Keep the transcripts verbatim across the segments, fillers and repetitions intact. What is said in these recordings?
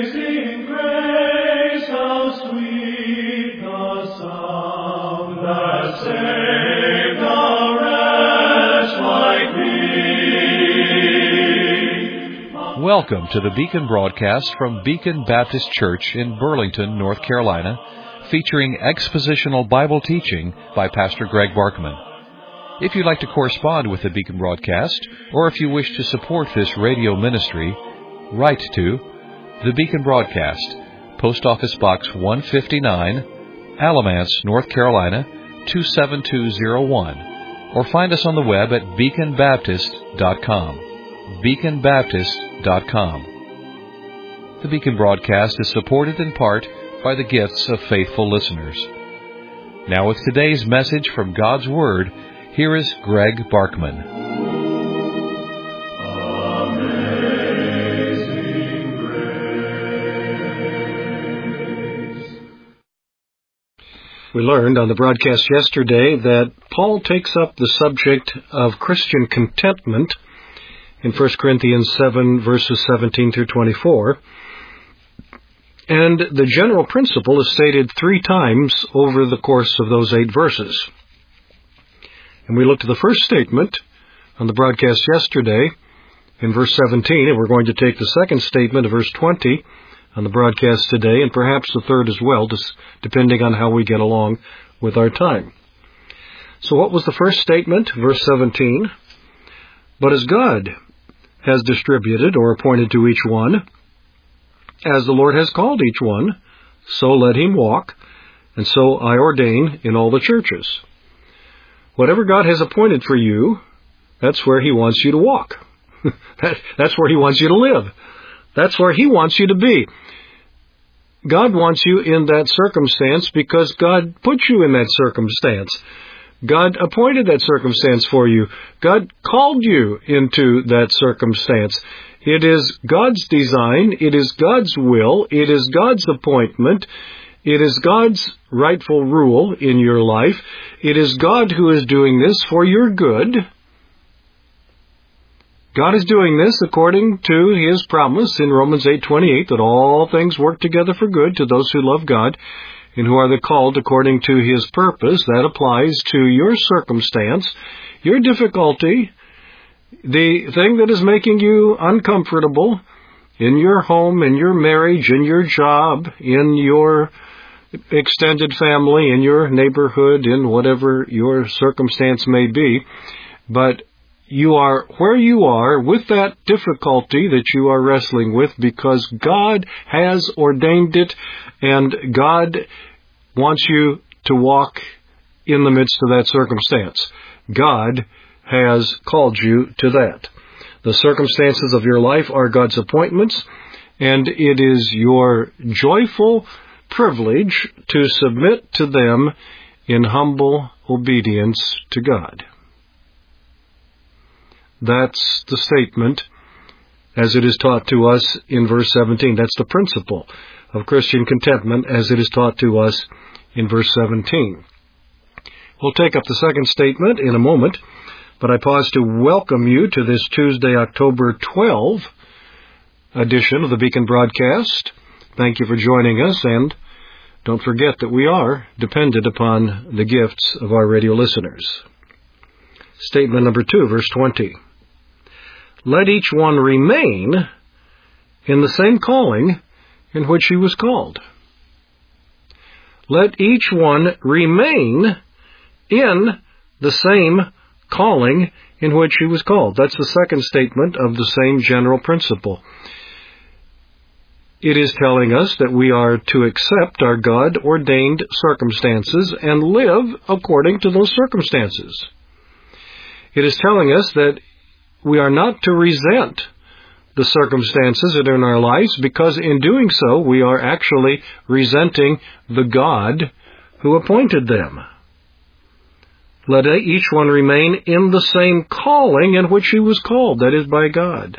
Amazing grace, how sweet the sound that saved a wretch like me. Welcome to the Beacon broadcast from Beacon Baptist Church in Burlington, North Carolina, featuring expositional Bible teaching by Pastor Greg Barkman. If you'd like to correspond with the Beacon broadcast, or if you wish to support this radio ministry, write to the Beacon Broadcast, Post Office Box one fifty-nine, Alamance, North Carolina, two seven two zero one, or find us on the web at beacon baptist dot com. beacon baptist dot com. The Beacon broadcast is supported in part by the gifts of faithful listeners. Now with today's message from God's Word, here is Greg Barkman. We learned on the broadcast yesterday that Paul takes up the subject of Christian contentment in First Corinthians seven, verses seventeen through twenty-four. And the general principle is stated three times over the course of those eight verses. And we looked at the first statement on the broadcast yesterday in verse seventeen, and we're going to take the second statement of verse twenty on the broadcast today, and perhaps the third as well, just depending on how we get along with our time. So what was the first statement? Verse seventeen. But as God has distributed or appointed to each one, as the Lord has called each one, so let him walk, and so I ordain in all the churches. Whatever God has appointed for you, that's where he wants you to walk. that, that's where he wants you to live. That's where he wants you to be. God wants you in that circumstance because God put you in that circumstance. God appointed that circumstance for you. God called you into that circumstance. It is God's design. It is God's will. It is God's appointment. It is God's rightful rule in your life. It is God who is doing this for your good. God is doing this according to his promise in Romans eight twenty-eight that all things work together for good to those who love God and who are the called according to his purpose. That applies to your circumstance, your difficulty, the thing that is making you uncomfortable in your home, in your marriage, in your job, in your extended family, in your neighborhood, in whatever your circumstance may be. But you are where you are with that difficulty that you are wrestling with because God has ordained it, and God wants you to walk in the midst of that circumstance. God has called you to that. The circumstances of your life are God's appointments, and it is your joyful privilege to submit to them in humble obedience to God. That's the statement as it is taught to us in verse seventeen. That's the principle of Christian contentment as it is taught to us in verse seventeen. We'll take up the second statement in a moment, but I pause to welcome you to this Tuesday, October twelfth edition of the Beacon broadcast. Thank you for joining us, and don't forget that we are dependent upon the gifts of our radio listeners. Statement number two, verse twenty. Let each one remain in the same calling in which he was called. Let each one remain in the same calling in which he was called. That's the second statement of the same general principle. It is telling us that we are to accept our God-ordained circumstances and live according to those circumstances. It is telling us that we are not to resent the circumstances that are in our lives, because in doing so, we are actually resenting the God who appointed them. Let each one remain in the same calling in which he was called, that is, by God.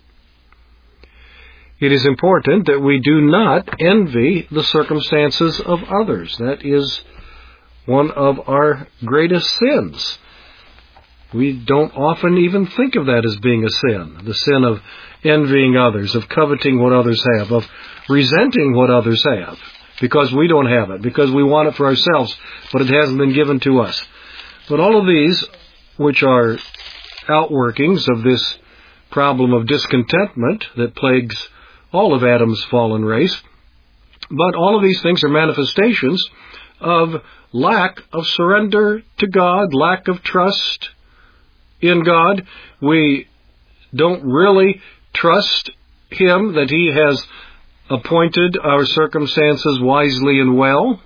It is important that we do not envy the circumstances of others. That is one of our greatest sins. We don't often even think of that as being a sin, the sin of envying others, of coveting what others have, of resenting what others have, because we don't have it, because we want it for ourselves, but it hasn't been given to us. But all of these, which are outworkings of this problem of discontentment that plagues all of Adam's fallen race, but all of these things are manifestations of lack of surrender to God, lack of trust in God. We don't really trust Him that He has appointed our circumstances wisely and well.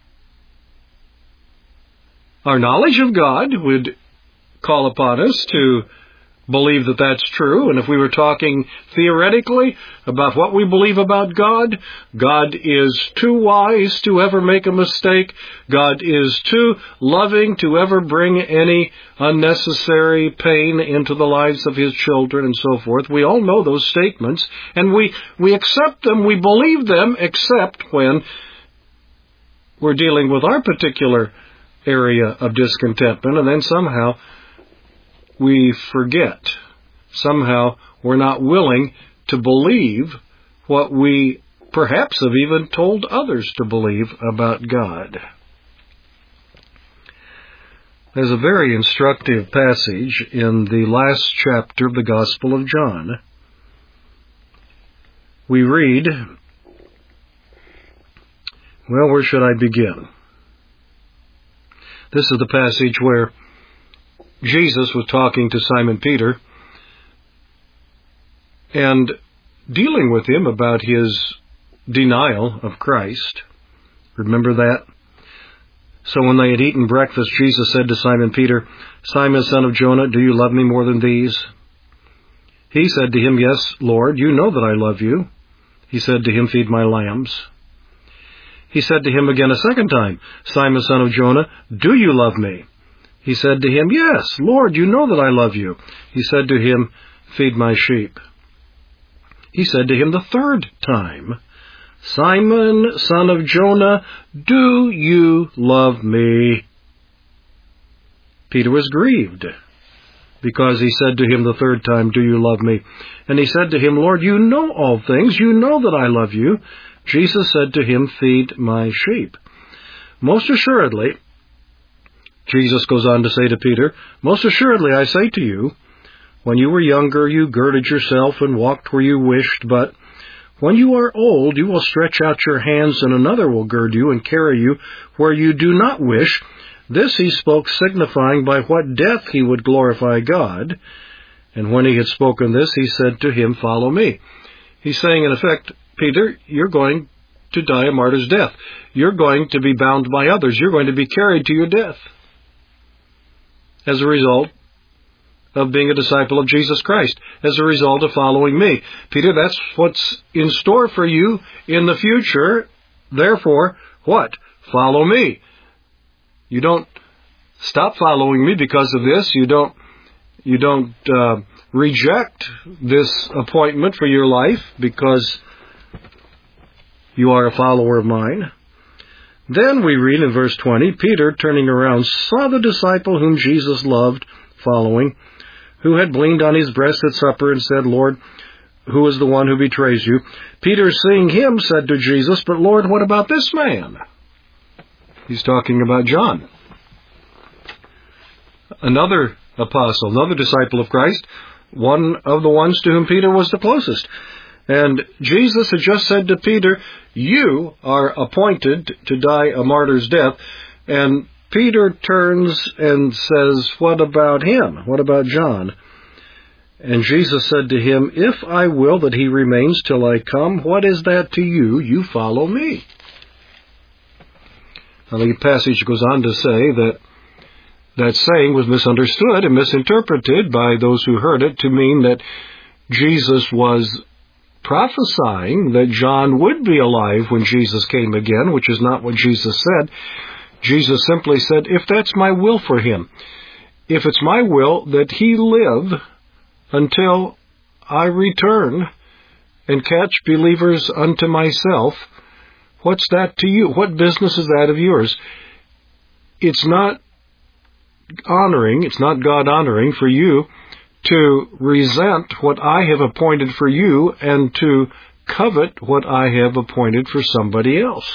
Our knowledge of God would call upon us to believe that that's true. And if we were talking theoretically about what we believe about God, God is too wise to ever make a mistake. God is too loving to ever bring any unnecessary pain into the lives of His children and so forth. We all know those statements, and we, we accept them, we believe them, except when we're dealing with our particular area of discontentment, and then somehow we forget. Somehow we're not willing to believe what we perhaps have even told others to believe about God. There's a very instructive passage in the last chapter of the Gospel of John. We read, well, where should I begin? This is the passage where Jesus was talking to Simon Peter and dealing with him about his denial of Christ. Remember that? So when they had eaten breakfast, Jesus said to Simon Peter, Simon, son of Jonah, do you love me more than these? He said to him, Yes, Lord, you know that I love you. He said to him, Feed my lambs. He said to him again a second time, Simon, son of Jonah, do you love me? He said to him, Yes, Lord, you know that I love you. He said to him, Feed my sheep. He said to him the third time, Simon, son of Jonah, do you love me? Peter was grieved because he said to him the third time, Do you love me? And he said to him, Lord, you know all things. You know that I love you. Jesus said to him, Feed my sheep. Most assuredly, Jesus goes on to say to Peter, Most assuredly I say to you, when you were younger you girded yourself and walked where you wished, but when you are old you will stretch out your hands and another will gird you and carry you where you do not wish. This he spoke, signifying by what death he would glorify God. And when he had spoken this, he said to him, Follow me. He's saying, in effect, Peter, you're going to die a martyr's death. You're going to be bound by others. You're going to be carried to your death as a result of being a disciple of Jesus Christ, as a result of following me. Peter, that's what's in store for you in the future. Therefore, what? Follow me. You don't stop following me because of this. You don't, you don't uh, reject this appointment for your life because you are a follower of mine. Then we read in verse twenty, Peter, turning around, saw the disciple whom Jesus loved following, who had leaned on his breast at supper and said, Lord, who is the one who betrays you? Peter, seeing him, said to Jesus, But Lord, what about this man? He's talking about John, another apostle, another disciple of Christ, one of the ones to whom Peter was the closest. And Jesus had just said to Peter, you are appointed to die a martyr's death. And Peter turns and says, what about him? What about John? And Jesus said to him, if I will that he remains till I come, what is that to you? You follow me. Now the passage goes on to say that that saying was misunderstood and misinterpreted by those who heard it to mean that Jesus was prophesying that John would be alive when Jesus came again, which is not what Jesus said. Jesus simply said, if that's my will for him, if it's my will that he live until I return and catch believers unto myself, what's that to you? What business is that of yours? It's not honoring, it's not God honoring for you to resent what I have appointed for you and to covet what I have appointed for somebody else.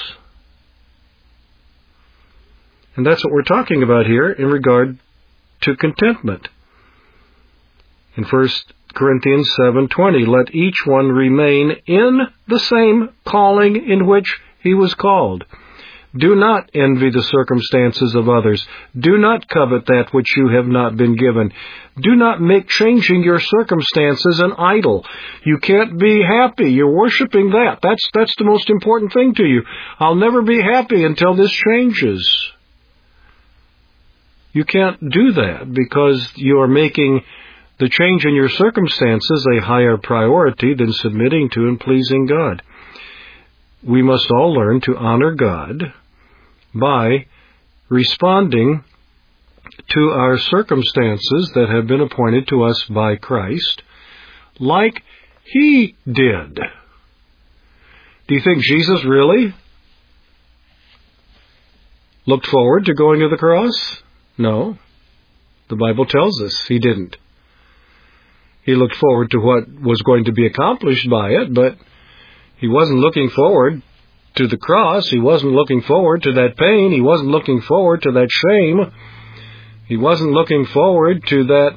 And that's what we're talking about here in regard to contentment. In First Corinthians seven twenty, let each one remain in the same calling in which he was called. Do not envy the circumstances of others. Do not covet that which you have not been given. Do not make changing your circumstances an idol. You can't be happy. You're worshiping that. That's, that's the most important thing to you. I'll never be happy until this changes. You can't do that because you are making the change in your circumstances a higher priority than submitting to and pleasing God. We must all learn to honor God by responding to our circumstances that have been appointed to us by Christ like He did. Do you think Jesus really looked forward to going to the cross? No. The Bible tells us He didn't. He looked forward to what was going to be accomplished by it, but He wasn't looking forward to the cross. He wasn't looking forward to that pain. He wasn't looking forward to that shame. He wasn't looking forward to that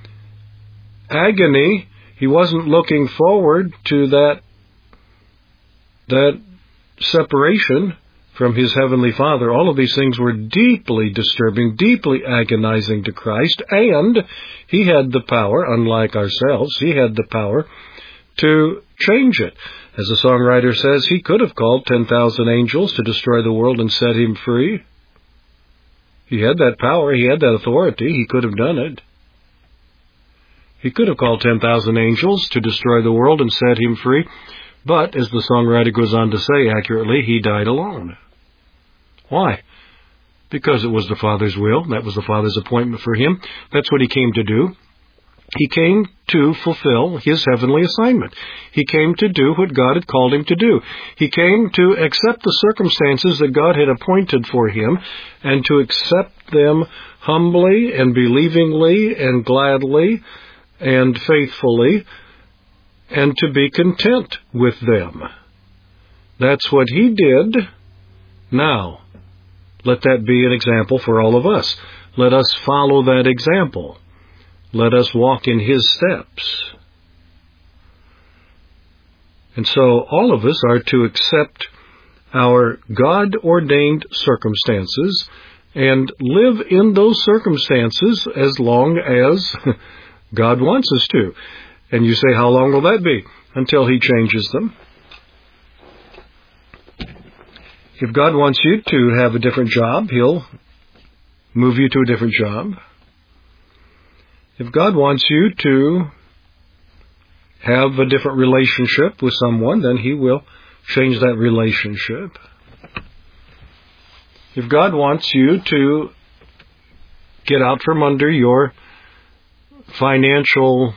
agony. He wasn't looking forward to that, that separation from His Heavenly Father. All of these things were deeply disturbing, deeply agonizing to Christ, and He had the power, unlike ourselves, He had the power to change it. As the songwriter says, He could have called ten thousand angels to destroy the world and set Him free. He had that power, He had that authority, He could have done it. He could have called ten thousand angels to destroy the world and set Him free, but, as the songwriter goes on to say accurately, He died alone. Why? Because it was the Father's will. That was the Father's appointment for Him. That's what He came to do. He came to fulfill His heavenly assignment. He came to do what God had called Him to do. He came to accept the circumstances that God had appointed for Him and to accept them humbly and believingly and gladly and faithfully and to be content with them. That's what He did. Now, let that be an example for all of us. Let us follow that example. Let us walk in His steps. And so all of us are to accept our God-ordained circumstances and live in those circumstances as long as God wants us to. And you say, how long will that be? Until He changes them. If God wants you to have a different job, He'll move you to a different job. If God wants you to have a different relationship with someone, then He will change that relationship. If God wants you to get out from under your financial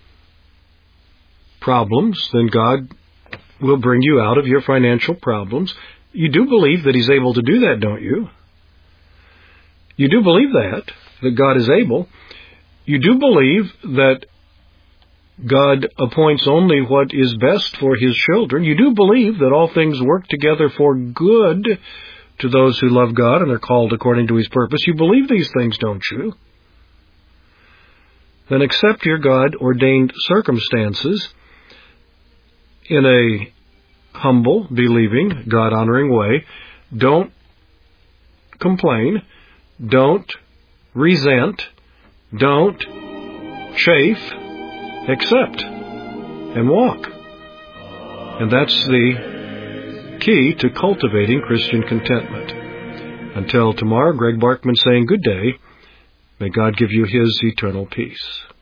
problems, then God will bring you out of your financial problems. You do believe that He's able to do that, don't you? You do believe that, that God is able. You do believe that God appoints only what is best for His children. You do believe that all things work together for good to those who love God and are called according to His purpose. You believe these things, don't you? Then accept your God-ordained circumstances in a humble, believing, God-honoring way. Don't complain. Don't resent. Don't chafe. Accept and walk. And that's the key to cultivating Christian contentment. Until tomorrow, Greg Barkman saying good day. May God give you His eternal peace.